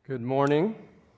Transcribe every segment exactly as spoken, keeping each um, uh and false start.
Good morning.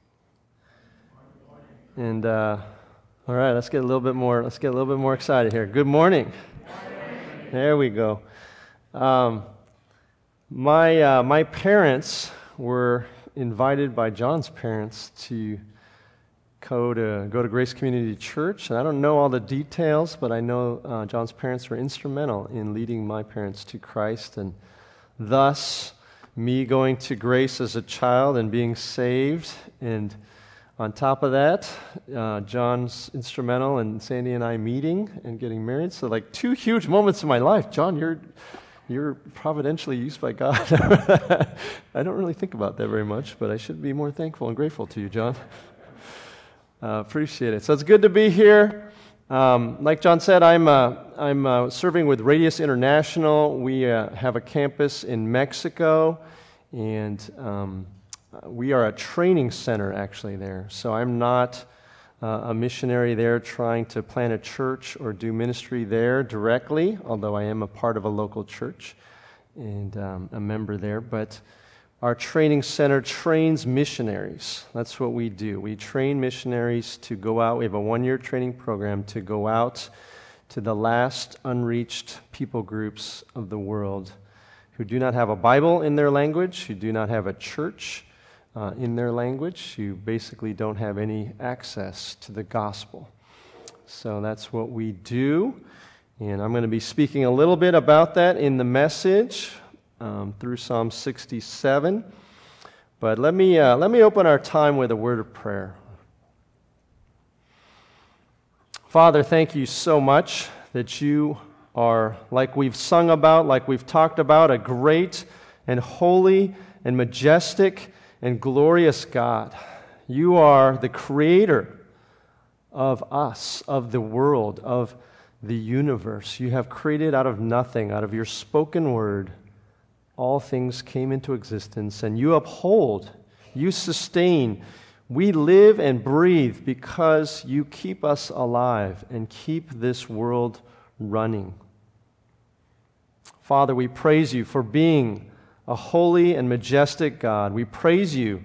And uh, all right, let's get a little bit more. Let's get a little bit more excited here. Good morning. There we go. Um, my uh, my parents were invited by John's parents to go to go to Grace Community Church, and I don't know all the details, but I know uh, John's parents were instrumental in leading my parents to Christ, and thus me going to Grace as a child and being saved, and on top of that, uh, John's instrumental in Sandy and I meeting and getting married. So like two huge moments in my life. John, you're you're providentially used by God. I don't really think about that very much, but I should be more thankful and grateful to you, John. Uh, appreciate it. So it's good to be here. Um, like John said, I'm uh, I'm uh, serving with Radius International. We uh, have a campus in Mexico, and um, we are a training center actually there. So I'm not uh, a missionary there trying to plant a church or do ministry there directly, although I am a part of a local church and um, a member there. But our training center trains missionaries. That's what we do. We train missionaries to go out. We have a one-year training program to go out to the last unreached people groups of the world who do not have a Bible in their language, who do not have a church uh, in their language, who basically don't have any access to the gospel. So that's what we do. And I'm going to be speaking a little bit about that in the message. Um, through Psalm sixty-seven. But let me uh, let me open our time with a word of prayer. Father, thank you so much that you are, like we've sung about, like we've talked about, a great and holy and majestic and glorious God. You are the creator of us, of the world, of the universe. You have created out of nothing, out of your spoken word. All things came into existence, and you uphold, you sustain. We live and breathe because you keep us alive and keep this world running. Father, we praise you for being a holy and majestic God. We praise you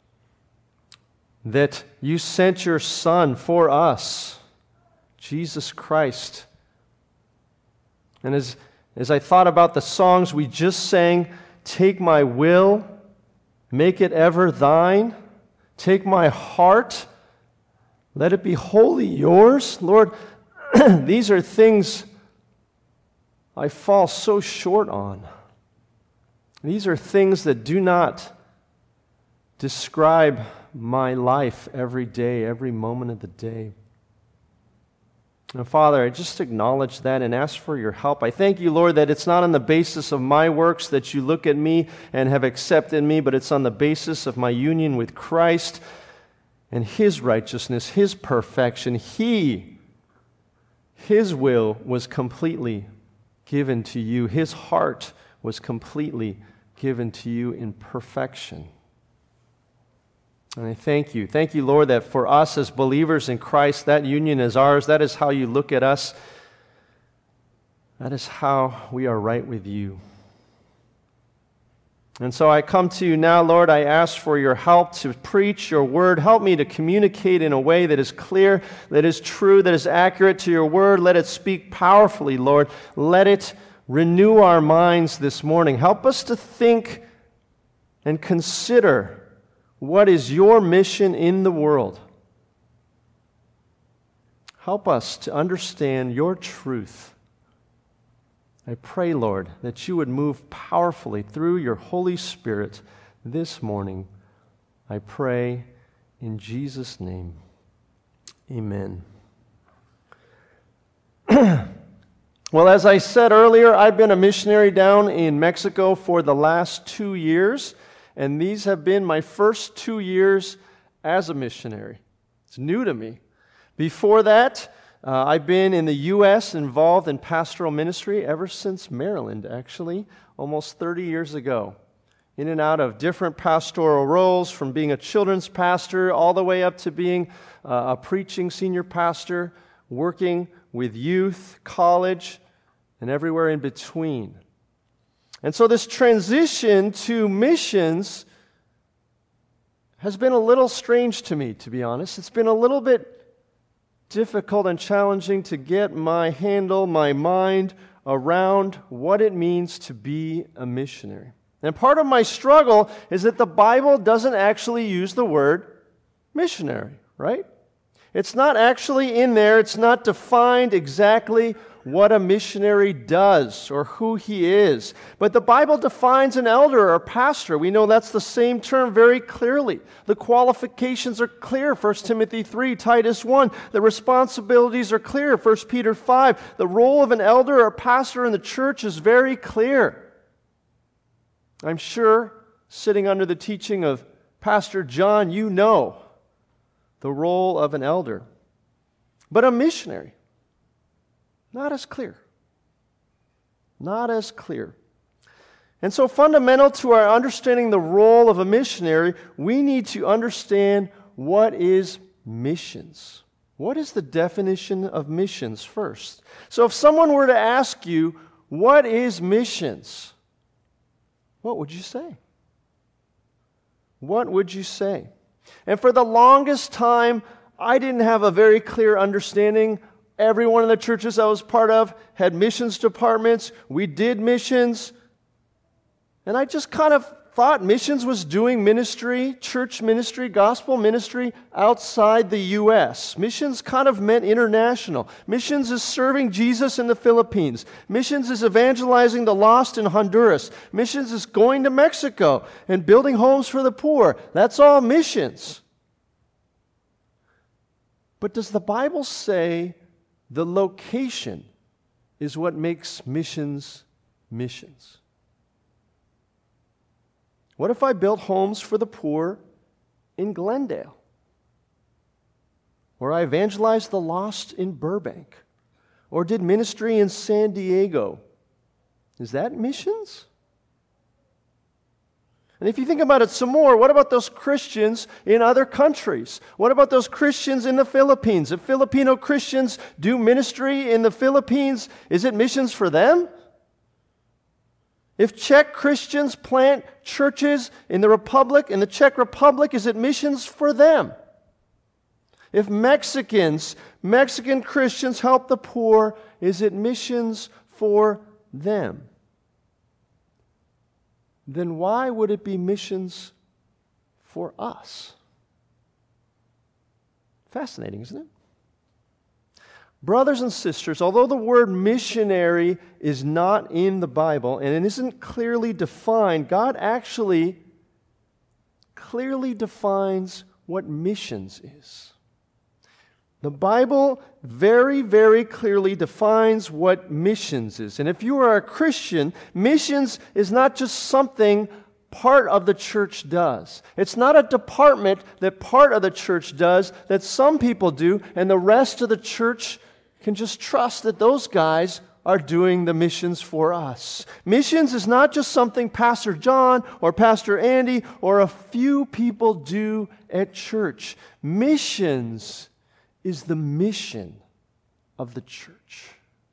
that you sent your Son for us, Jesus Christ. And as As I thought about the songs we just sang, take my will, make it ever thine. Take my heart, let it be wholly yours. Lord, these are things I fall so short on. These are things that do not describe my life every day, every moment of the day. And Father, I just acknowledge that and ask for your help. I thank you, Lord, that it's not on the basis of my works that you look at me and have accepted me, but it's on the basis of my union with Christ and His righteousness, His perfection. He, His will was completely given to you. His heart was completely given to you in perfection. And I thank you. Thank you, Lord, that for us as believers in Christ, that union is ours. That is how you look at us. That is how we are right with you. And so I come to you now, Lord. I ask for your help to preach your word. Help me to communicate in a way that is clear, that is true, that is accurate to your word. Let it speak powerfully, Lord. Let it renew our minds this morning. Help us to think and consider what is your mission in the world? Help us to understand your truth. I pray, Lord, that you would move powerfully through your Holy Spirit this morning. I pray in Jesus' name. Amen. Well, as I said earlier, I've been a missionary down in Mexico for the last two years. And these have been my first two years as a missionary. It's new to me. Before that, uh, I've been in the U S involved in pastoral ministry ever since Maryland, actually, almost thirty years ago. In and out of different pastoral roles, from being a children's pastor all the way up to being uh, a preaching senior pastor, working with youth, college, and everywhere in between. And so this transition to missions has been a little strange to me, to be honest. It's been a little bit difficult and challenging to get my handle, my mind around what it means to be a missionary. And part of my struggle is that the Bible doesn't actually use the word missionary, right? It's not actually in there. It's not defined exactly what a missionary does or who he is. But the Bible defines an elder or pastor. We know that's the same term very clearly. The qualifications are clear, First Timothy three, Titus one. The responsibilities are clear, First Peter five. The role of an elder or pastor in the church is very clear. I'm sure, sitting under the teaching of Pastor John, you know the role of an elder. But a missionary, not as clear. Not as clear. And so fundamental to our understanding the role of a missionary, we need to understand what is missions. What is the definition of missions first? So if someone were to ask you, what is missions? What would you say? What would you say? And for the longest time, I didn't have a very clear understanding. Every one of the churches I was part of had missions departments. We did missions. And I just kind of thought missions was doing ministry, church ministry, gospel ministry outside the U S. Missions kind of meant international. Missions is serving Jesus in the Philippines. Missions is evangelizing the lost in Honduras. Missions is going to Mexico and building homes for the poor. That's all missions. But does the Bible say the location is what makes missions missions? What if I built homes for the poor in Glendale? Or I evangelized the lost in Burbank? Or did ministry in San Diego? Is that missions? And if you think about it some more, what about those Christians in other countries? What about those Christians in the Philippines? If Filipino Christians do ministry in the Philippines, is it missions for them? If Czech Christians plant churches in the Republic, in the Czech Republic, is it missions for them? If Mexicans, Mexican Christians help the poor, is it missions for them? Then why would it be missions for us? Fascinating, isn't it? Brothers and sisters, although the word missionary is not in the Bible and it isn't clearly defined, God actually clearly defines what missions is. The Bible very, very clearly defines what missions is. And if you are a Christian, missions is not just something part of the church does. It's not a department that part of the church does that some people do and the rest of the church can just trust that those guys are doing the missions for us. Missions is not just something Pastor John or Pastor Andy or a few people do at church. Missions is the mission of the church.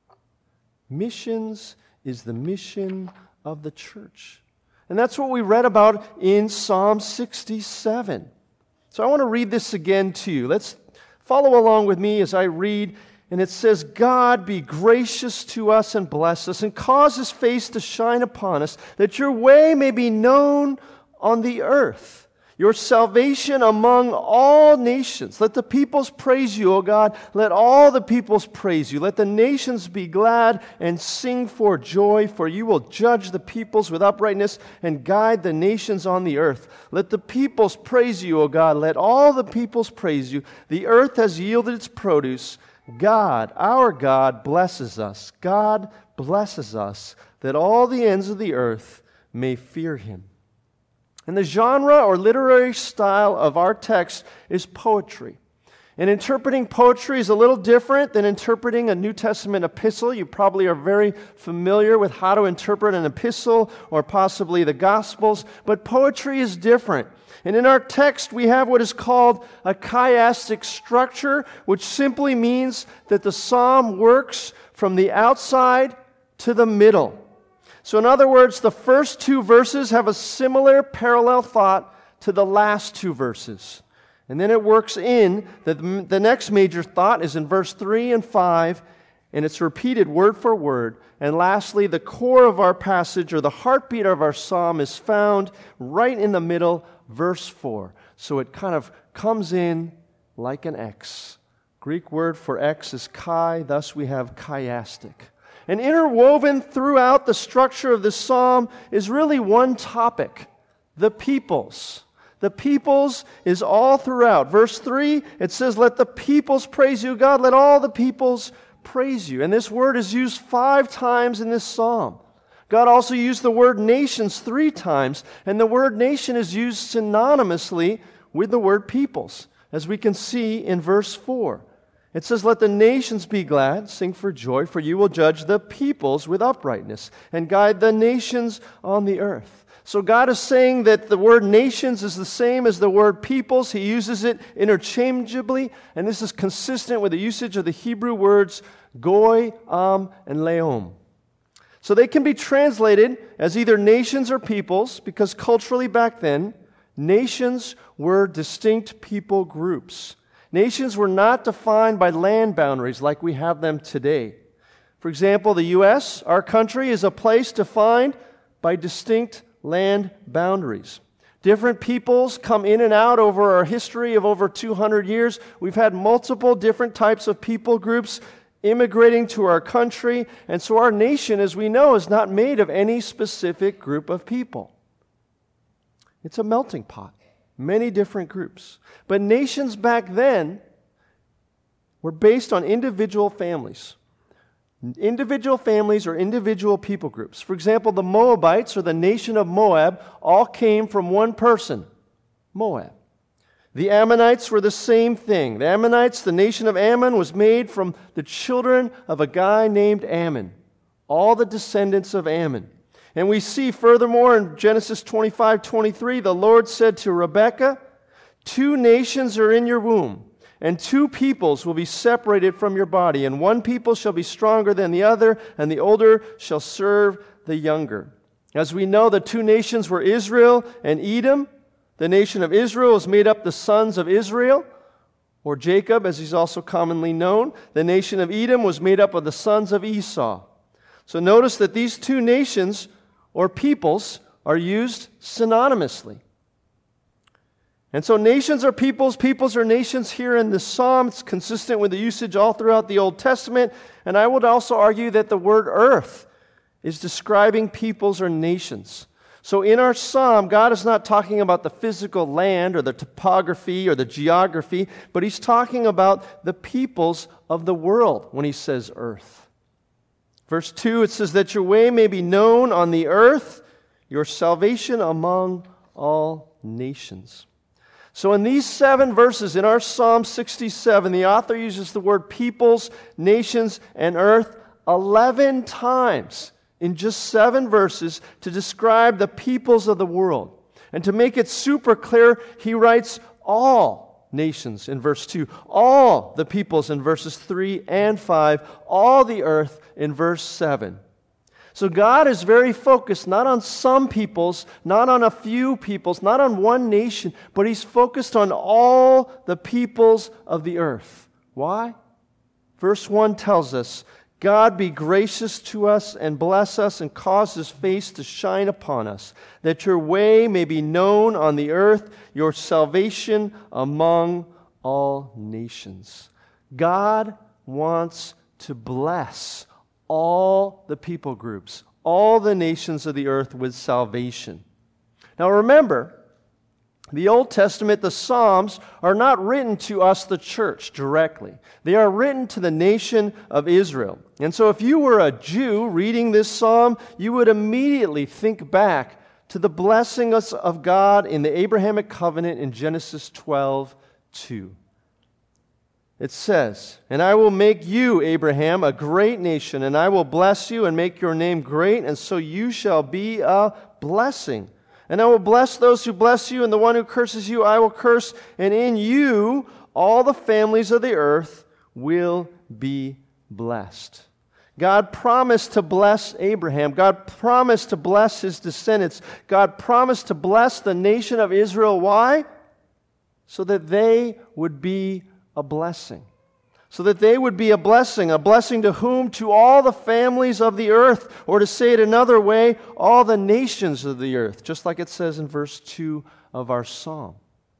Missions is the mission of the church. And that's what we read about in Psalm sixty-seven. So I want to read this again to you. Let's follow along with me as I read. And it says, God be gracious to us and bless us and cause His face to shine upon us, that your way may be known on the earth, your salvation among all nations. Let the peoples praise you, O God. Let all the peoples praise you. Let the nations be glad and sing for joy, for you will judge the peoples with uprightness and guide the nations on the earth. Let the peoples praise you, O God. Let all the peoples praise you. The earth has yielded its produce. God, our God, blesses us. God blesses us, that all the ends of the earth may fear Him. And the genre or literary style of our text is poetry. And interpreting poetry is a little different than interpreting a New Testament epistle. You probably are very familiar with how to interpret an epistle or possibly the Gospels, but poetry is different. And in our text, we have what is called a chiastic structure, which simply means that the psalm works from the outside to the middle. So in other words, the first two verses have a similar parallel thought to the last two verses. And then it works in, the, the next major thought is in verse three and five, and it's repeated word for word. And lastly, the core of our passage, or the heartbeat of our psalm, is found right in the middle, verse four. So it kind of comes in like an X. Greek word for X is chi, thus we have chiastic. And interwoven throughout the structure of this psalm is really one topic, the peoples. The peoples is all throughout. Verse three, it says, let the peoples praise you, God, let all the peoples praise you. And this word is used five times in this psalm. God also used the word nations three times, and the word nation is used synonymously with the word peoples, as we can see in verse four. It says, let the nations be glad, sing for joy, for you will judge the peoples with uprightness and guide the nations on the earth. So God is saying that the word nations is the same as the word peoples. He uses it interchangeably, and this is consistent with the usage of the Hebrew words goy, am, and leom. So they can be translated as either nations or peoples, because culturally back then, nations were distinct people groups. Nations were not defined by land boundaries like we have them today. For example, the U S, our country, is a place defined by distinct land boundaries. Different peoples come in and out over our history of over two hundred years. We've had multiple different types of people groups immigrating to our country, and so our nation, as we know, is not made of any specific group of people. It's a melting pot. Many different groups. But nations back then were based on individual families. Individual families or individual people groups. For example, the Moabites, or the nation of Moab, all came from one person, Moab. The Ammonites were the same thing. The Ammonites, the nation of Ammon, was made from the children of a guy named Ammon. All the descendants of Ammon. And we see furthermore in Genesis twenty-five twenty-three, the Lord said to Rebekah, two nations are in your womb, and two peoples will be separated from your body, and one people shall be stronger than the other, and the older shall serve the younger. As we know, the two nations were Israel and Edom. The nation of Israel is made up of the sons of Israel, or Jacob, as he's also commonly known. The nation of Edom was made up of the sons of Esau. So notice that these two nations or peoples are used synonymously. And so nations are peoples, peoples are nations here in the psalm. It's consistent with the usage all throughout the Old Testament. And I would also argue that the word earth is describing peoples or nations. So in our psalm, God is not talking about the physical land or the topography or the geography, but He's talking about the peoples of the world when He says earth. Verse two, it says that your way may be known on the earth, your salvation among all nations. So in these seven verses in our Psalm sixty-seven, the author uses the word peoples, nations, and earth eleven times in just seven verses to describe the peoples of the world. And to make it super clear, he writes all nations in verse two, all the peoples in verses three and five, all the earth in verse seven. So God is very focused not on some peoples, not on a few peoples, not on one nation, but He's focused on all the peoples of the earth. Why? Verse one tells us, God be gracious to us and bless us and cause His face to shine upon us, that your way may be known on the earth, your salvation among all nations. God wants to bless all the people groups, all the nations of the earth with salvation. Now remember, the Old Testament, the Psalms, are not written to us, the church, directly. They are written to the nation of Israel. And so if you were a Jew reading this psalm, you would immediately think back to the blessings of God in the Abrahamic covenant in Genesis twelve two. It says, and I will make you, Abraham, a great nation, and I will bless you and make your name great, and so you shall be a blessing. And I will bless those who bless you, and the one who curses you I will curse, and in you all the families of the earth will be blessed. God promised to bless Abraham. God promised to bless his descendants. God promised to bless the nation of Israel. Why? So that they would be a blessing. So that they would be a blessing. A blessing to whom? To all the families of the earth. Or to say it another way, all the nations of the earth. Just like it says in verse two of our psalm.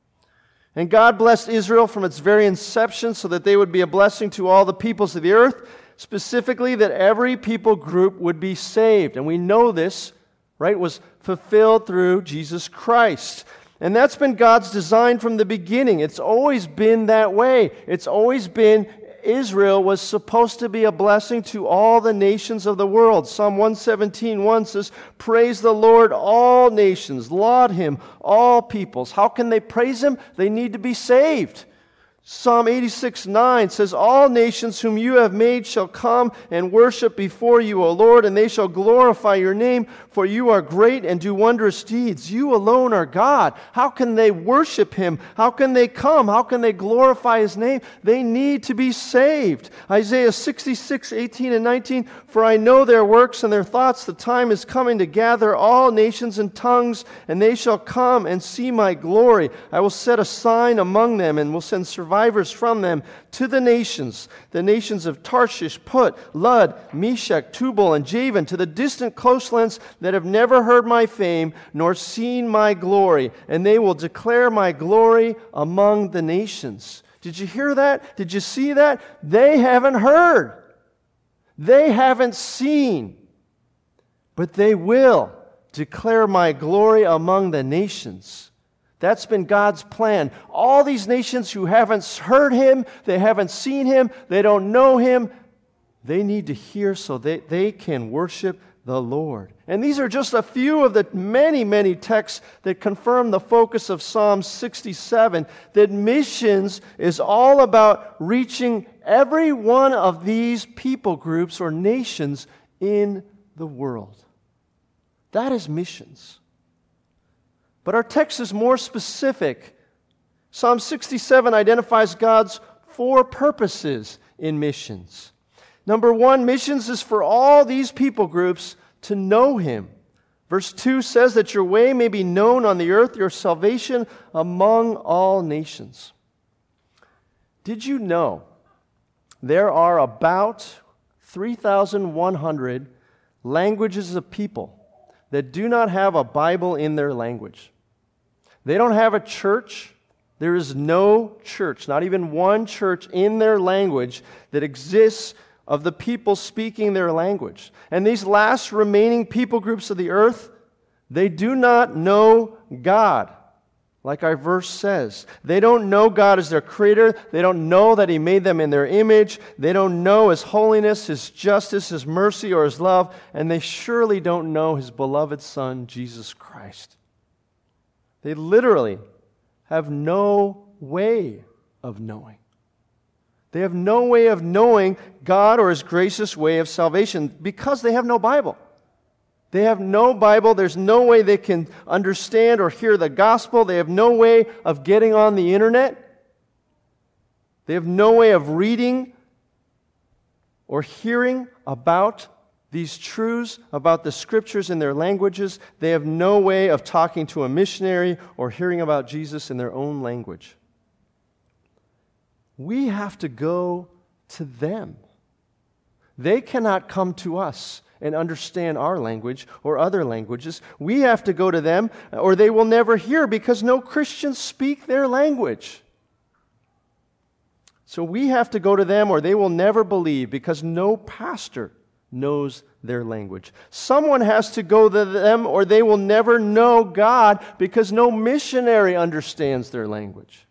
And God blessed Israel from its very inception so that they would be a blessing to all the peoples of the earth. Specifically, that every people group would be saved. And we know this, right, was fulfilled through Jesus Christ. And that's been God's design from the beginning. It's always been that way. It's always been Israel was supposed to be a blessing to all the nations of the world. Psalm one seventeen one says, "Praise the Lord, all nations. Laud Him, all peoples." How can they praise Him? They need to be saved. Psalm eighty-six nine says, "All nations whom you have made shall come and worship before you, O Lord, and they shall glorify your name, for you are great and do wondrous deeds. You alone are God." How can they worship Him? How can they come? How can they glorify His name? They need to be saved. Isaiah sixty-six eighteen and nineteen, "For I know their works and their thoughts. The time is coming to gather all nations and tongues, and they shall come and see my glory. I will set a sign among them and will send survivors from them to the nations, the nations of Tarshish, Put, Lud, Meshach, Tubal, and Javan, to the distant coastlands that have never heard my fame, nor seen my glory, and they will declare my glory among the nations." Did you hear that? Did you see that? They haven't heard. They haven't seen. But they will declare my glory among the nations. That's been God's plan. All these nations who haven't heard Him, they haven't seen Him, they don't know Him, they need to hear so they, they can worship the Lord. And these are just a few of the many, many texts that confirm the focus of Psalm sixty-seven, that missions is all about reaching every one of these people groups or nations in the world. That is missions. But our text is more specific. Psalm sixty-seven identifies God's four purposes in missions. Number one, missions is for all these people groups to know Him. Verse two says that your way may be known on the earth, your salvation among all nations. Did you know there are about three thousand one hundred languages of people that do not have a Bible in their language? They don't have a church. There is no church, not even one church in their language that exists of the people speaking their language. And these last remaining people groups of the earth, they do not know God, like our verse says. They don't know God as their creator. They don't know that He made them in their image. They don't know His holiness, His justice, His mercy, or His love. And they surely don't know His beloved Son, Jesus Christ. They literally have no way of knowing. They have no way of knowing God or His gracious way of salvation because they have no Bible. They have no Bible. There's no way they can understand or hear the gospel. They have no way of getting on the internet. They have no way of reading or hearing about these truths, about the Scriptures in their languages. They have no way of talking to a missionary or hearing about Jesus in their own language. We have to go to them. They cannot come to us and understand our language or other languages. We have to go to them, or they will never hear because no Christians speak their language. So we have to go to them, or they will never believe because no pastor knows their language. Someone has to go to them, or they will never know God because no missionary understands their language.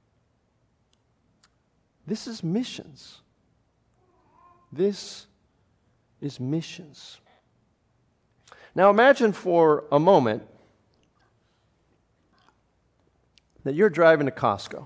This is missions. This is missions. Now imagine for a moment that you're driving to Costco.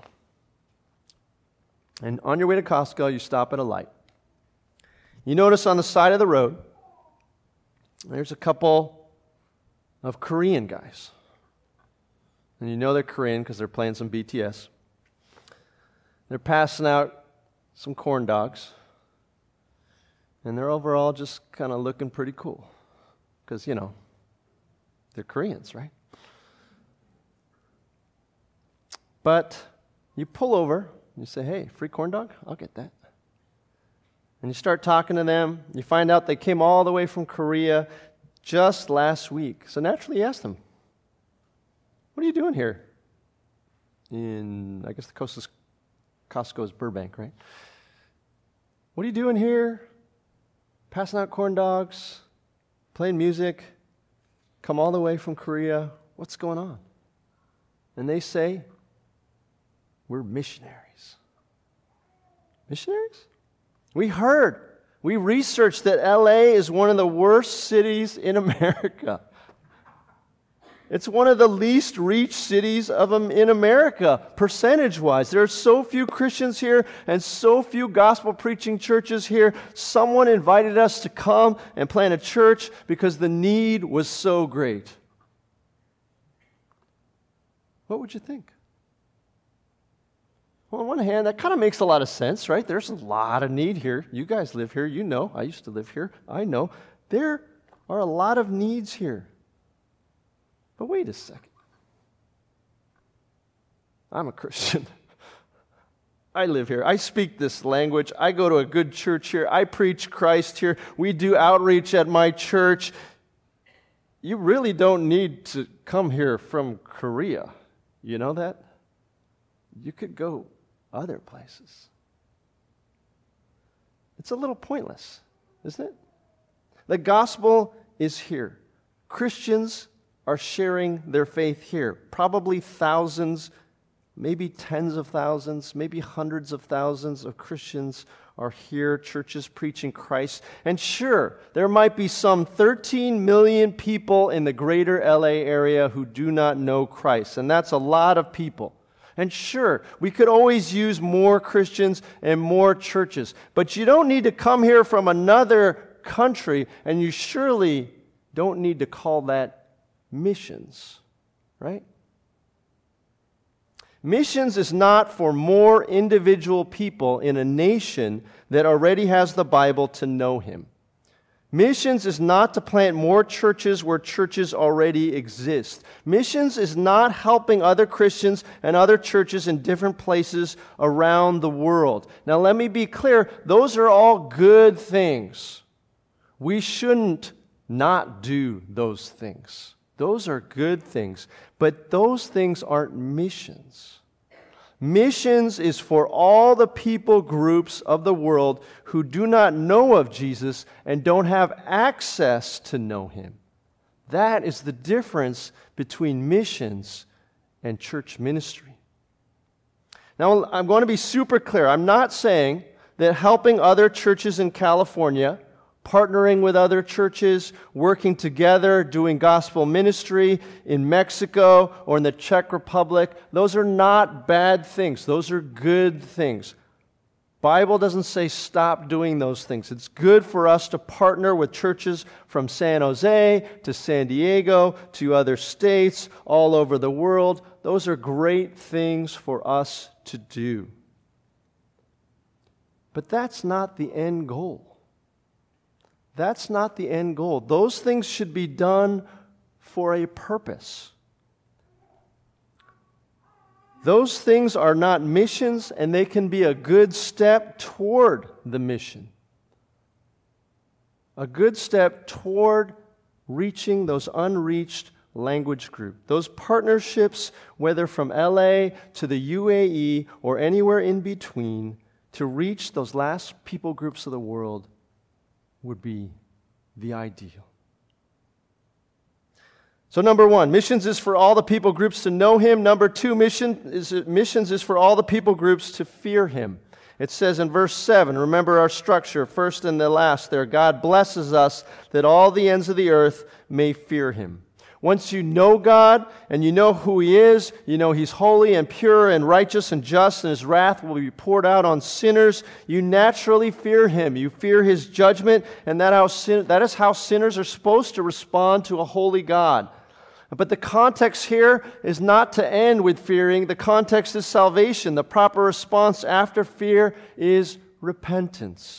And on your way to Costco, you stop at a light. You notice on the side of the road, there's a couple of Korean guys. And you know they're Korean because they're playing some B T S. They're passing out some corn dogs. And they're overall just kind of looking pretty cool. Because, you know, they're Koreans, right? But you pull over, and you say, hey, free corn dog? I'll get that. And you start talking to them. You find out they came all the way from Korea just last week. So naturally you ask them, what are you doing here? In, I guess the coast is, Costco is Burbank, right? What are you doing here? Passing out corn dogs, playing music, come all the way from Korea. What's going on? And they say, we're missionaries. Missionaries? We heard, we researched that L A is one of the worst cities in America. It's one of the least reached cities of um, in America, percentage-wise. There are so few Christians here and so few gospel-preaching churches here. Someone invited us to come and plant a church because the need was so great. What would you think? Well, on one hand, that kind of makes a lot of sense, right? There's a lot of need here. You guys live here. You know. I used to live here. I know. There are a lot of needs here. But wait a second. I'm a Christian. I live here. I speak this language. I go to a good church here. I preach Christ here. We do outreach at my church. You really don't need to come here from Korea. You know that? You could go other places. It's a little pointless, isn't it? The gospel is here. Christians are sharing their faith here. Probably thousands, maybe tens of thousands, maybe hundreds of thousands of Christians are here, churches preaching Christ. And sure, there might be some thirteen million people in the greater L A area who do not know Christ, and that's a lot of people. And sure, we could always use more Christians and more churches, but you don't need to come here from another country, and you surely don't need to call that missions, right? Missions is not for more individual people in a nation that already has the Bible to know Him. Missions is not to plant more churches where churches already exist. Missions is not helping other Christians and other churches in different places around the world. Now, let me be clear, those are all good things. We shouldn't not do those things. Those are good things, but those things aren't missions. Missions is for all the people groups of the world who do not know of Jesus and don't have access to know Him. That is the difference between missions and church ministry. Now, I'm going to be super clear. I'm not saying that helping other churches in California, partnering with other churches, working together, doing gospel ministry in Mexico or in the Czech Republic, those are not bad things. Those are good things. Bible doesn't say stop doing those things. It's good for us to partner with churches from San Jose to San Diego to other states all over the world. Those are great things for us to do. But that's not the end goal. That's not the end goal. Those things should be done for a purpose. Those things are not missions, and they can be a good step toward the mission. A good step toward reaching those unreached language groups. Those partnerships, whether from L A to the U A E or anywhere in between, to reach those last people groups of the world would be the ideal. So number one, missions is for all the people groups to know Him. Number two, mission is, missions is for all the people groups to fear Him. It says in verse seven, remember our structure, first and the last there, God blesses us that all the ends of the earth may fear Him. Once you know God and you know who He is, you know He's holy and pure and righteous and just, and His wrath will be poured out on sinners, you naturally fear Him. You fear His judgment, and that, how sin, that is how sinners are supposed to respond to a holy God. But the context here is not to end with fearing. The context is salvation. The proper response after fear is repentance.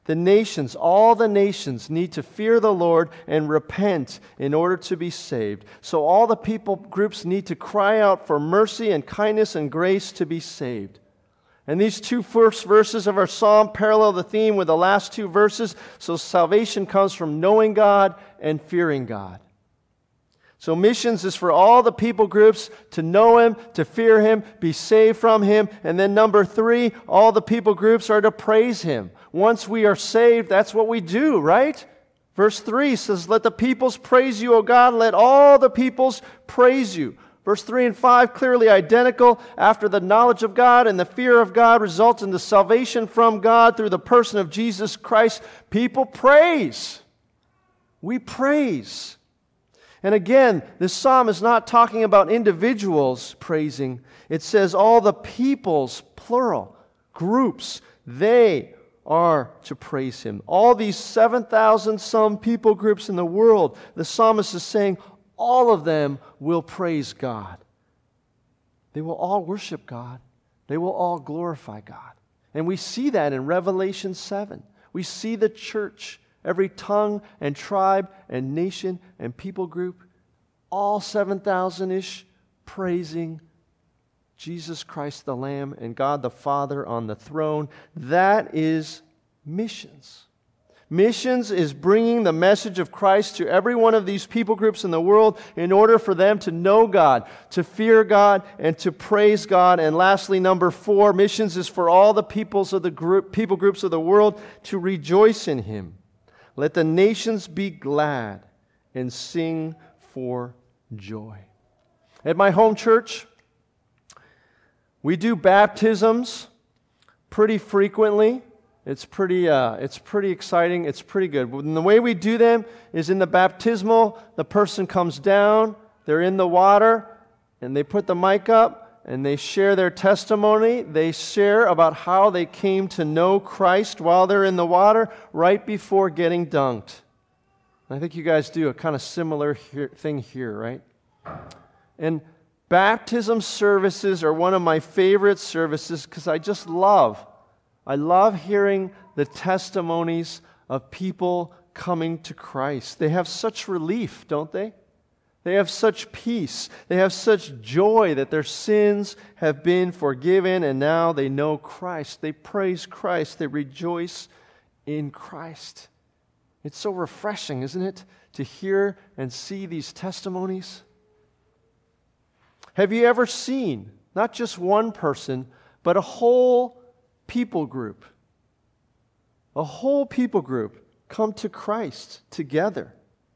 The nations, all the nations, need to fear the Lord and repent in order to be saved. So all the people groups need to cry out for mercy and kindness and grace to be saved. And these two first verses of our psalm parallel the theme with the last two verses. So salvation comes from knowing God and fearing God. So missions is for all the people groups to know Him, to fear Him, be saved from Him. And then number three, all the people groups are to praise Him. Once we are saved, that's what we do, right? Verse three says, let the peoples praise you, O God. Let all the peoples praise you. Verse three and five, clearly identical. After the knowledge of God and the fear of God results in the salvation from God through the person of Jesus Christ, people praise. We praise. And again, this psalm is not talking about individuals praising. It says all the peoples, plural, groups, they are to praise Him. All these seven thousand some people groups in the world, the psalmist is saying all of them will praise God. They will all worship God. They will all glorify God. And we see that in Revelation seven. We see the church, every tongue and tribe and nation and people group, all seven thousand-ish praising Jesus Christ the Lamb and God the Father on the throne. That is missions. Missions is bringing the message of Christ to every one of these people groups in the world in order for them to know God, to fear God, and to praise God. And lastly, number four, missions is for all the peoples of the group, people groups of the world to rejoice in Him. Let the nations be glad and sing for joy. At my home church, we do baptisms pretty frequently. It's pretty, uh, it's pretty exciting. It's pretty good. And the way we do them is in the baptismal, the person comes down, they're in the water, and they put the mic up, and they share their testimony. They share about how they came to know Christ while they're in the water right before getting dunked. I think you guys do a kind of similar here, thing here, right? And baptism services are one of my favorite services because I just love I love hearing the testimonies of people coming to Christ. They have such relief, don't they? They have such peace. They have such joy that their sins have been forgiven and now they know Christ. They praise Christ. They rejoice in Christ. It's so refreshing, isn't it, to hear and see these testimonies? Have you ever seen, not just one person, but a whole people group, a whole people group come to Christ together?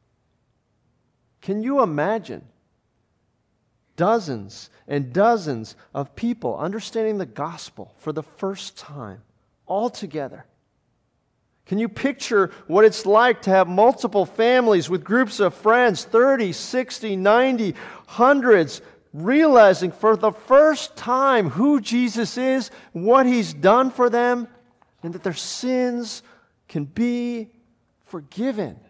Can you imagine dozens and dozens of people understanding the gospel for the first time, all together? Can you picture what it's like to have multiple families with groups of friends, thirty, sixty, ninety, hundreds, realizing for the first time who Jesus is, what He's done for them, and that their sins can be forgiven?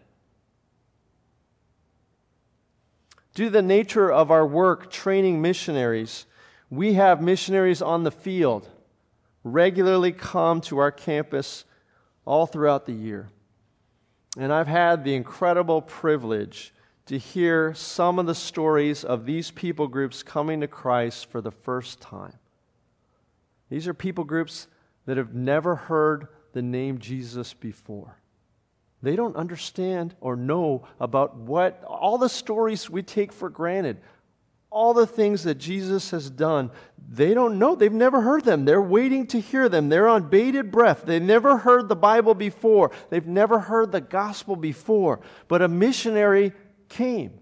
Due to the nature of our work training missionaries, we have missionaries on the field regularly come to our campus all throughout the year. And I've had the incredible privilege to hear some of the stories of these people groups coming to Christ for the first time. These are people groups that have never heard the name Jesus before. They don't understand or know about what all the stories we take for granted, all the things that Jesus has done. They don't know. They've never heard them. They're waiting to hear them. They're on bated breath. They've never heard the Bible before. They've never heard the gospel before. But a missionary came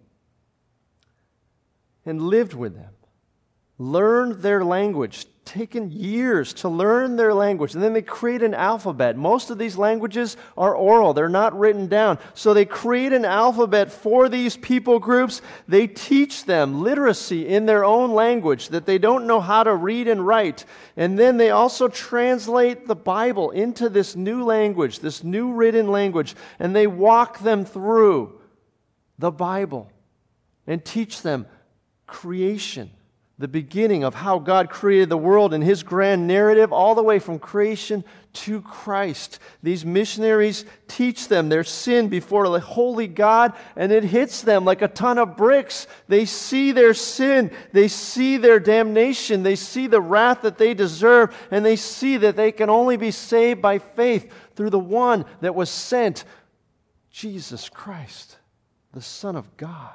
and lived with them, learned their language, taken years to learn their language, and then they create an alphabet. Most of these languages are oral. They're not written down. So they create an alphabet for these people groups. They teach them literacy in their own language that they don't know how to read and write. And then they also translate the Bible into this new language, this new written language, and they walk them through the Bible and teach them creation, the beginning of how God created the world and His grand narrative, all the way from creation to Christ. These missionaries teach them their sin before a holy God, and it hits them like a ton of bricks. They see their sin, they see their damnation, they see the wrath that they deserve, and they see that they can only be saved by faith through the one that was sent, Jesus Christ, the Son of God.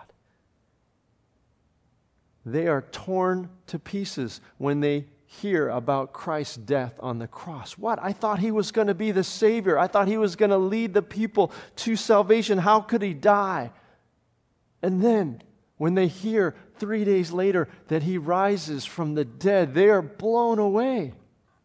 They are torn to pieces when they hear about Christ's death on the cross. What? I thought He was going to be the Savior. I thought He was going to lead the people to salvation. How could He die? And then, when they hear three days later that He rises from the dead, they are blown away.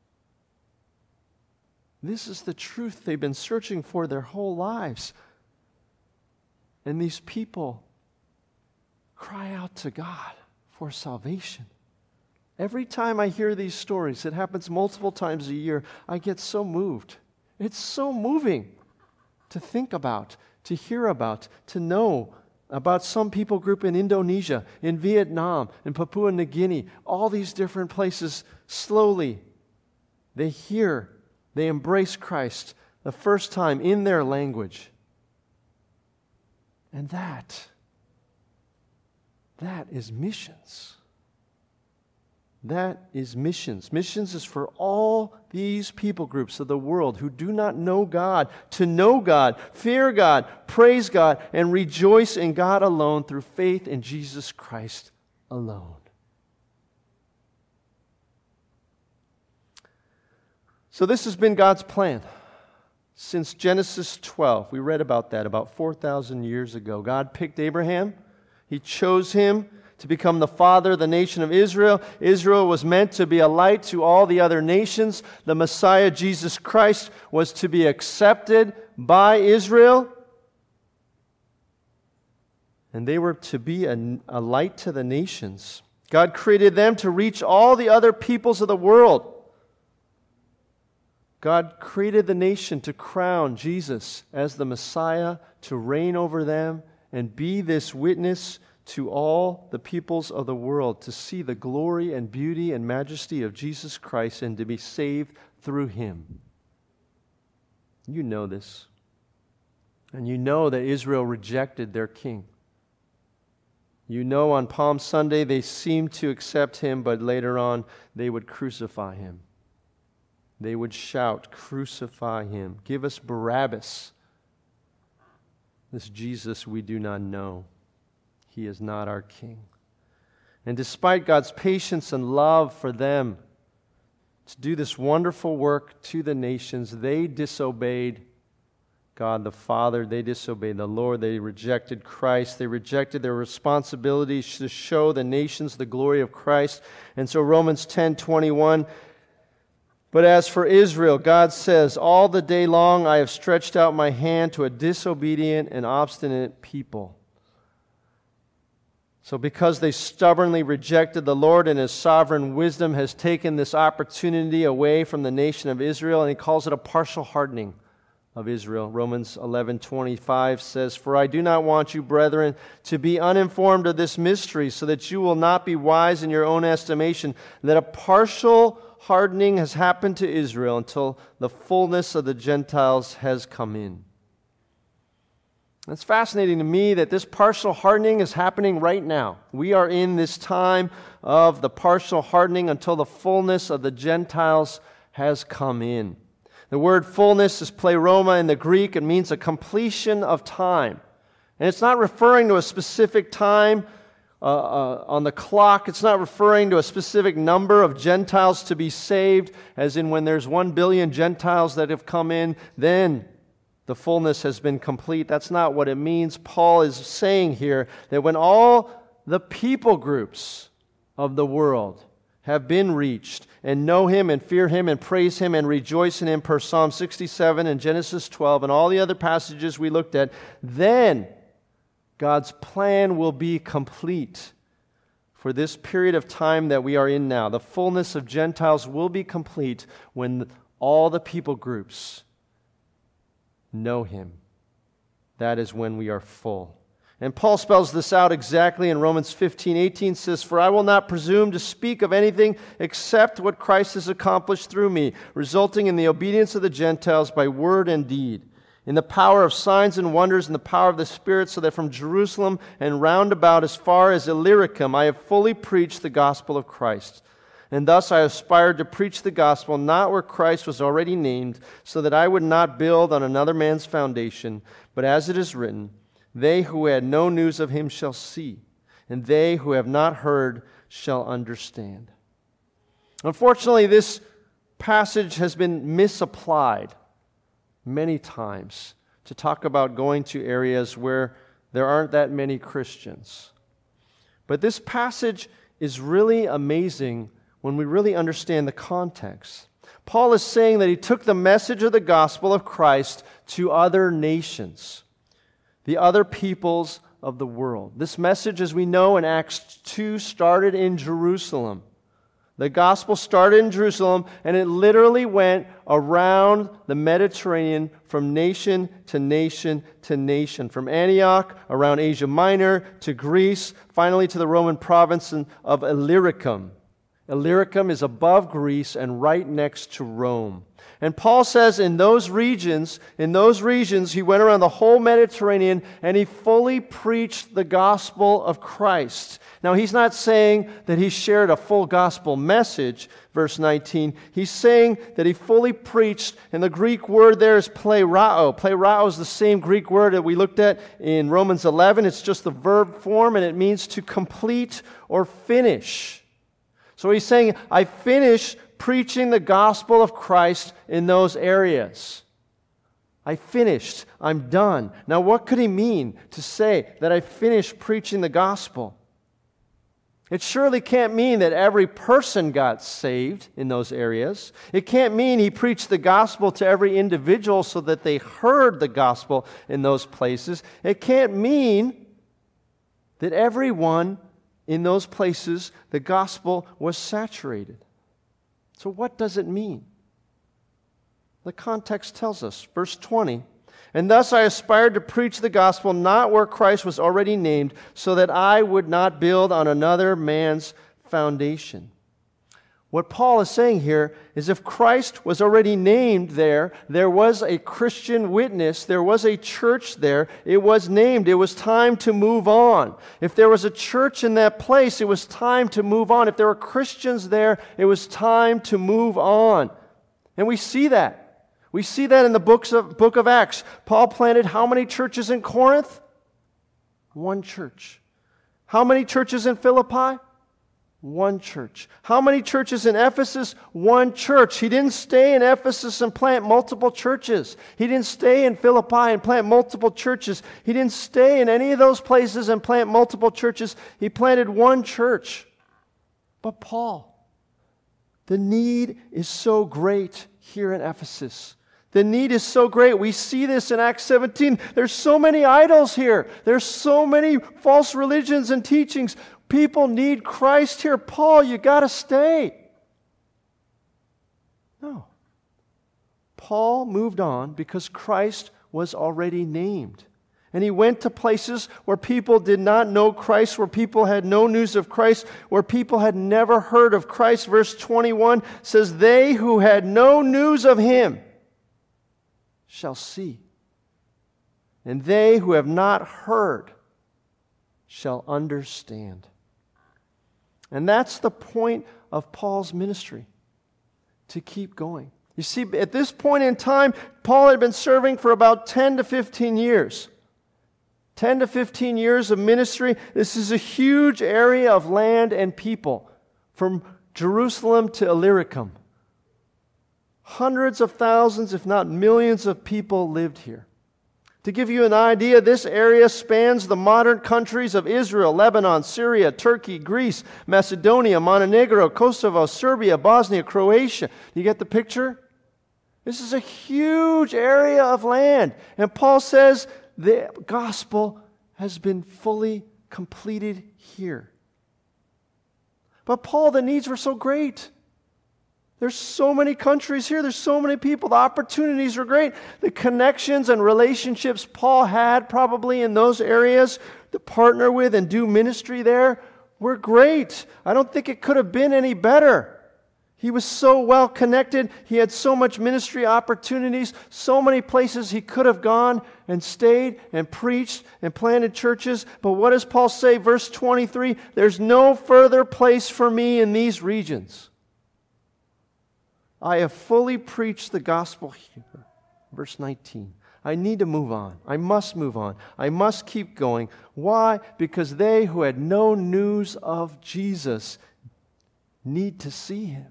This is the truth they've been searching for their whole lives. And these people cry out to God for salvation. Every time I hear these stories, it happens multiple times a year, I get so moved. It's so moving to think about, to hear about, to know about some people group in Indonesia, in Vietnam, in Papua New Guinea, all these different places. Slowly, they hear, they embrace Christ the first time in their language. And that That is missions. That is missions. Missions is for all these people groups of the world who do not know God, to know God, fear God, praise God, and rejoice in God alone through faith in Jesus Christ alone. So this has been God's plan since Genesis twelve. We read about that about four thousand years ago. God picked Abraham. He chose him to become the father of the nation of Israel. Israel was meant to be a light to all the other nations. The Messiah, Jesus Christ, was to be accepted by Israel. And they were to be a, a light to the nations. God created them to reach all the other peoples of the world. God created the nation to crown Jesus as the Messiah, to reign over them, and be this witness to all the peoples of the world, to see the glory and beauty and majesty of Jesus Christ and to be saved through Him. You know this. And you know that Israel rejected their king. You know on Palm Sunday they seemed to accept Him, but later on they would crucify Him. They would shout, "Crucify Him. Give us Barabbas. This Jesus we do not know. He is not our King." And despite God's patience and love for them to do this wonderful work to the nations, they disobeyed God the Father. They disobeyed the Lord. They rejected Christ. They rejected their responsibility to show the nations the glory of Christ. And so Romans ten twenty-one, "But as for Israel, God says, all the day long I have stretched out my hand to a disobedient and obstinate people." So because they stubbornly rejected the Lord, and His sovereign wisdom has taken this opportunity away from the nation of Israel, and He calls it a partial hardening of Israel. Romans eleven twenty-five says, "For I do not want you, brethren, to be uninformed of this mystery, so that you will not be wise in your own estimation, that a partial hardening has happened to Israel until the fullness of the Gentiles has come in." It's fascinating to me that this partial hardening is happening right now. We are in this time of the partial hardening until the fullness of the Gentiles has come in. The word fullness is pleroma in the Greek. It means a completion of time. And it's not referring to a specific time Uh, uh, on the clock. It's not referring to a specific number of Gentiles to be saved, as in when there's one billion Gentiles that have come in, then the fullness has been complete. That's not what it means. Paul is saying here that when all the people groups of the world have been reached and know Him and fear Him and praise Him and rejoice in Him, per Psalm sixty-seven and Genesis twelve and all the other passages we looked at, then God's plan will be complete for this period of time that we are in now. The fullness of Gentiles will be complete when all the people groups know Him. That is when we are full. And Paul spells this out exactly in Romans fifteen eighteen, says, "For I will not presume to speak of anything except what Christ has accomplished through me, resulting in the obedience of the Gentiles by word and deed, in the power of signs and wonders, in the power of the Spirit, so that from Jerusalem and round about as far as Illyricum I have fully preached the gospel of Christ. And thus I aspired to preach the gospel not where Christ was already named, so that I would not build on another man's foundation, but as it is written, they who had no news of him shall see, and they who have not heard shall understand." Unfortunately, this passage has been misapplied many times to talk about going to areas where there aren't that many Christians. But this passage is really amazing when we really understand the context. Paul is saying that he took the message of the gospel of Christ to other nations, the other peoples of the world. This message, as we know in Acts two, started in Jerusalem. The gospel started in Jerusalem, and it literally went around the Mediterranean from nation to nation to nation, from Antioch, around Asia Minor, to Greece, finally to the Roman province of Illyricum. Illyricum is above Greece and right next to Rome. And Paul says in those regions, in those regions, he went around the whole Mediterranean and he fully preached the gospel of Christ. Now, he's not saying that he shared a full gospel message, verse nineteen. He's saying that he fully preached, and the Greek word there is plerao. Plerao is the same Greek word that we looked at in Romans eleven. It's just the verb form, and it means to complete or finish. So he's saying, I finished preaching the gospel of Christ in those areas. I finished. I'm done. Now, what could he mean to say that I finished preaching the gospel? It surely can't mean that every person got saved in those areas. It can't mean he preached the gospel to every individual so that they heard the gospel in those places. It can't mean that everyone in those places the gospel was saturated. So what does it mean? The context tells us, verse twenty, "And thus I aspired to preach the gospel not where Christ was already named, so that I would not build on another man's foundation." What Paul is saying here is if Christ was already named there, there was a Christian witness, there was a church there, it was named, it was time to move on. If there was a church in that place, it was time to move on. If there were Christians there, it was time to move on. And we see that. We see that in the books of, book of Acts. Paul planted how many churches in Corinth? One church. How many churches in Philippi? One church. How many churches in Ephesus? One church. He didn't stay in Ephesus and plant multiple churches. He didn't stay in Philippi and plant multiple churches. He didn't stay in any of those places and plant multiple churches. He planted one church. But Paul, the need is so great here in Ephesus. The need is so great. We see this in Acts seventeen. There's so many idols here. There's so many false religions and teachings. People need Christ here. Paul, you got to stay. No. Paul moved on because Christ was already named. And he went to places where people did not know Christ, where people had no news of Christ, where people had never heard of Christ. Verse twenty-one says, "They who had no news of him shall see, and they who have not heard shall understand." And that's the point of Paul's ministry, to keep going. You see, at this point in time, Paul had been serving for about ten to fifteen years. ten to fifteen years of ministry. This is a huge area of land and people, from Jerusalem to Illyricum. Hundreds of thousands, if not millions of people lived here. To give you an idea, this area spans the modern countries of Israel, Lebanon, Syria, Turkey, Greece, Macedonia, Montenegro, Kosovo, Serbia, Bosnia, Croatia. You get the picture? This is a huge area of land. And Paul says the gospel has been fully completed here. But Paul, the needs were so great. There's so many countries here. There's so many people. The opportunities are great. The connections and relationships Paul had probably in those areas to partner with and do ministry there were great. I don't think it could have been any better. He was so well connected. He had so much ministry opportunities, so many places he could have gone and stayed and preached and planted churches. But what does Paul say? Verse twenty-three, there's no further place for me in these regions. I have fully preached the gospel here. Verse nineteen. I need to move on. I must move on. I must keep going. Why? Because they who had no news of Jesus need to see Him.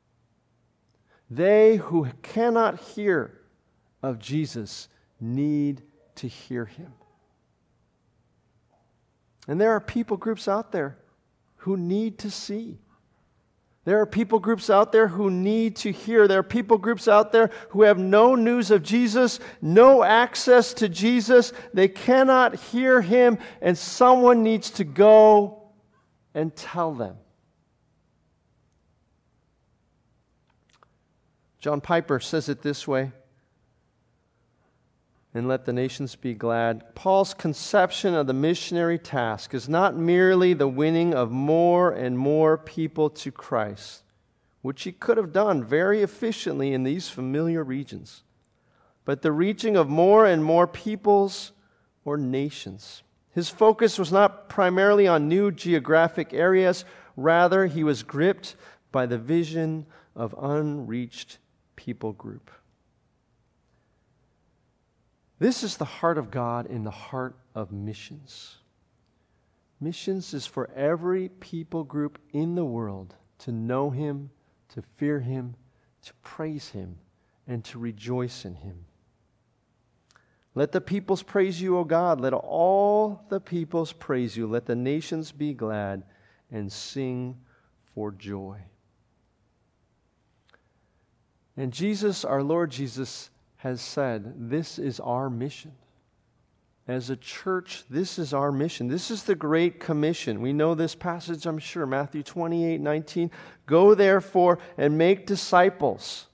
They who cannot hear of Jesus need to hear Him. And there are people groups out there who need to see. There are people groups out there who need to hear. There are people groups out there who have no news of Jesus, no access to Jesus. They cannot hear Him, and someone needs to go and tell them. John Piper says it this way, and let the nations be glad. Paul's conception of the missionary task is not merely the winning of more and more people to Christ, which he could have done very efficiently in these familiar regions, but the reaching of more and more peoples or nations. His focus was not primarily on new geographic areas. Rather, he was gripped by the vision of unreached people group. This is the heart of God in the heart of missions. Missions is for every people group in the world to know Him, to fear Him, to praise Him, and to rejoice in Him. Let the peoples praise you, O God. Let all the peoples praise you. Let the nations be glad and sing for joy. And Jesus, our Lord Jesus, has said, this is our mission. As a church, this is our mission. This is the Great Commission. We know this passage, I'm sure, Matthew twenty-eight nineteen. Go therefore and make disciples.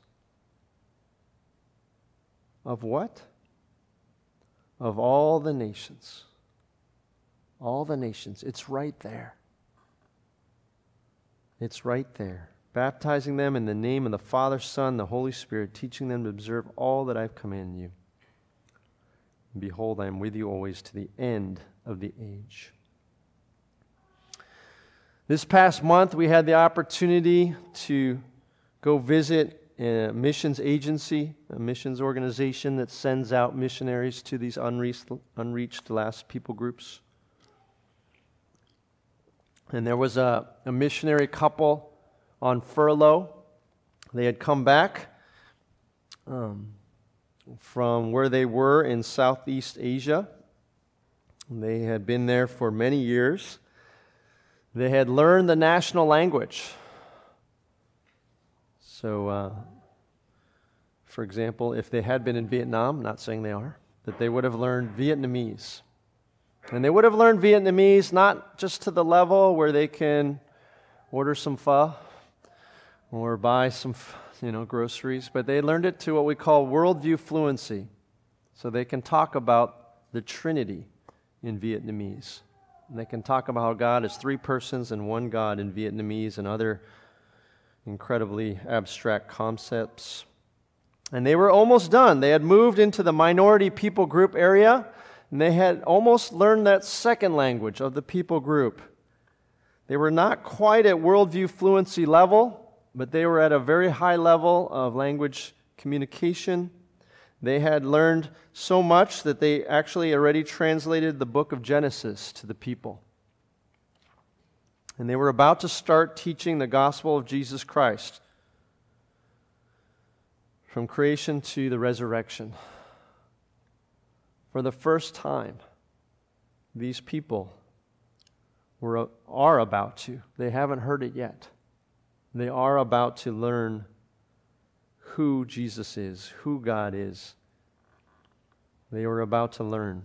Of what? Of all the nations. All the nations. It's right there. It's right there. Baptizing them in the name of the Father, Son, the Holy Spirit, teaching them to observe all that I've commanded you. And behold, I am with you always to the end of the age. This past month, we had the opportunity to go visit a missions agency, a missions organization that sends out missionaries to these unreached, unreached last people groups. And there was a, a missionary couple on furlough. They had come back um, from where they were in Southeast Asia. They had been there for many years. They had learned the national language. So, uh, for example, if they had been in Vietnam, not saying they are, that they would have learned Vietnamese. And they would have learned Vietnamese not just to the level where they can order some pho or buy some, you know, groceries, but they learned it to what we call worldview fluency. So they can talk about the Trinity in Vietnamese. And they can talk about how God is three persons and one God in Vietnamese and other incredibly abstract concepts. And they were almost done. They had moved into the minority people group area, and they had almost learned that second language of the people group. They were not quite at worldview fluency level, but they were at a very high level of language communication. They had learned so much that they actually already translated the book of Genesis to the people. And they were about to start teaching the gospel of Jesus Christ from creation to the resurrection. For the first time, these people were, are about to. They haven't heard it yet. They are about to learn who Jesus is, who God is. They were about to learn.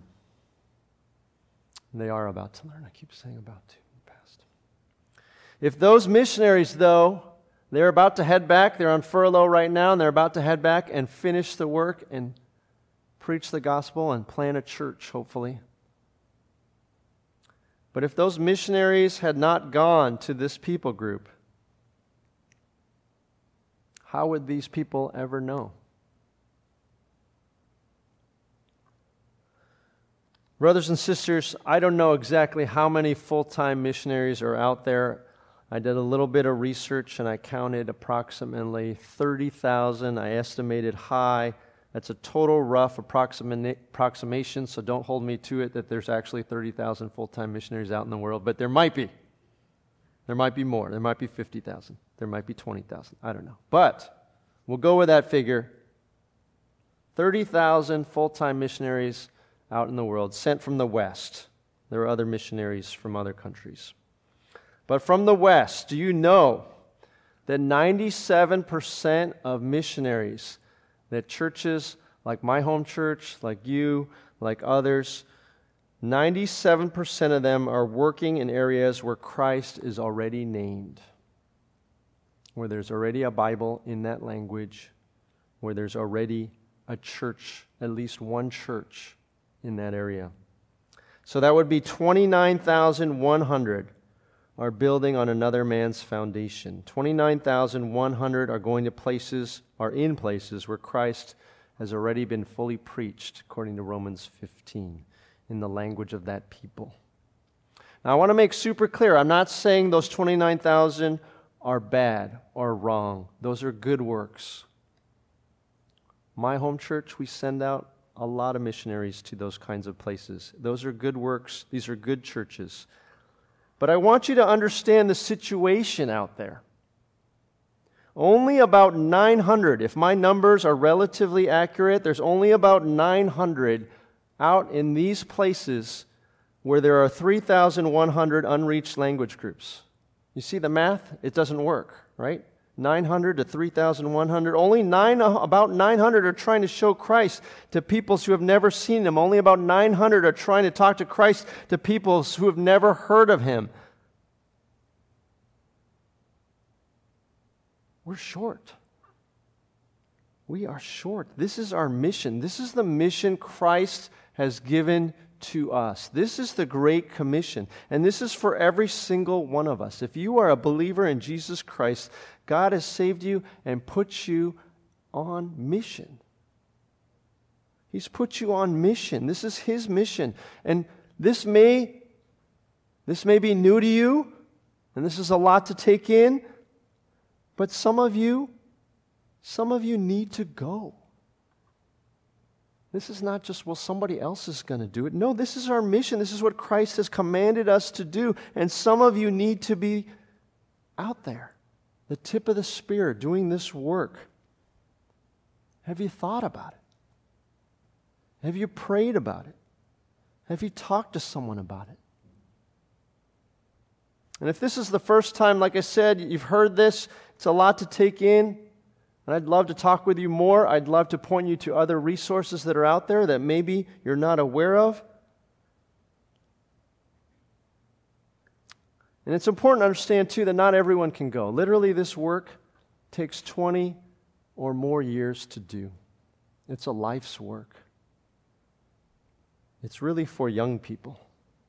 They are about to learn. I keep saying about to in the past. If those missionaries, though, They're about to head back. They're on furlough right now, and they're about to head back and finish the work and preach the gospel and plant a church, hopefully. But if those missionaries had not gone to this people group, how would these people ever know? Brothers and sisters, I don't know exactly how many full-time missionaries are out there. I did a little bit of research and I counted approximately thirty thousand. I estimated high. That's a total rough approxima- approximation, so don't hold me to it that there's actually thirty thousand full-time missionaries out in the world, but there might be. There might be more. There might be fifty thousand. There might be twenty thousand. I don't know. But we'll go with that figure. thirty thousand full-time missionaries out in the world, sent from the West. There are other missionaries from other countries. But from the West, do you know that ninety-seven percent of missionaries that churches like my home church, like you, like others, ninety-seven percent of them are working in areas where Christ is already named, where there's already a Bible in that language, where there's already a church, at least one church in that area. So that would be twenty-nine thousand one hundred are building on another man's foundation. twenty-nine thousand one hundred are going to places, are in places where Christ has already been fully preached, according to Romans fifteen, in the language of that people. Now I want to make super clear, I'm not saying those twenty-nine thousand are bad or wrong. Those are good works. My home church, we send out a lot of missionaries to those kinds of places. Those are good works. These are good churches. But I want you to understand the situation out there. Only about nine hundred, if my numbers are relatively accurate, there's only about nine hundred out in these places where there are three thousand one hundred unreached language groups. You see the math? It doesn't work, right? nine hundred to three thousand one hundred. Only nine, about nine hundred are trying to show Christ to peoples who have never seen Him. Only about nine hundred are trying to talk to Christ to peoples who have never heard of Him. We're short. We are short. This is our mission. This is the mission Christ has given to us. This is the Great Commission. And this is for every single one of us. If you are a believer in Jesus Christ, God has saved you and put you on mission. He's put you on mission. This is His mission. And this may, this may be new to you, and this is a lot to take in, but some of you, some of you need to go. This is not just, well, somebody else is going to do it. No, this is our mission. This is what Christ has commanded us to do. And some of you need to be out there, the tip of the spear, doing this work. Have you thought about it? Have you prayed about it? Have you talked to someone about it? And if this is the first time, like I said, you've heard this, it's a lot to take in. And I'd love to talk with you more. I'd love to point you to other resources that are out there that maybe you're not aware of. And it's important to understand, too, that not everyone can go. Literally, this work takes twenty or more years to do. It's a life's work. It's really for young people.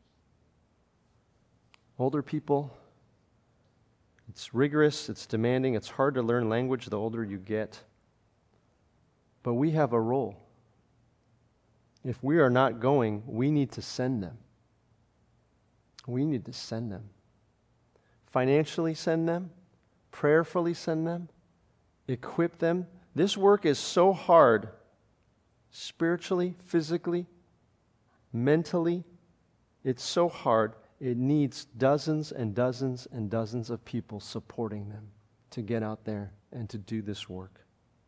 Older people, it's rigorous, it's demanding, it's hard to learn language the older you get. But we have a role. If we are not going, we need to send them. We need to send them. Financially send them, prayerfully send them, equip them. This work is so hard, spiritually, physically, mentally. It's so hard. It needs dozens and dozens and dozens of people supporting them to get out there and to do this work.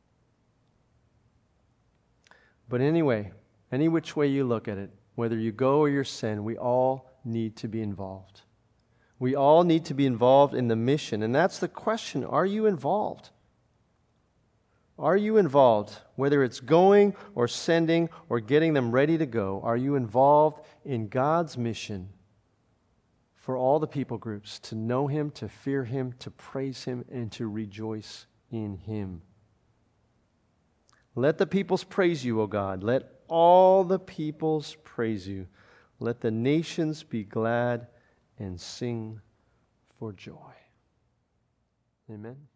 But anyway, any which way you look at it, whether you go or you're sent, we all need to be involved. We all need to be involved in the mission. And that's the question. Are you involved? Are you involved? Whether it's going or sending or getting them ready to go, are you involved in God's mission for all the people groups to know him, to fear him, to praise him, and to rejoice in him. Let the peoples praise you, O God. Let all the peoples praise you. Let the nations be glad and sing for joy. Amen.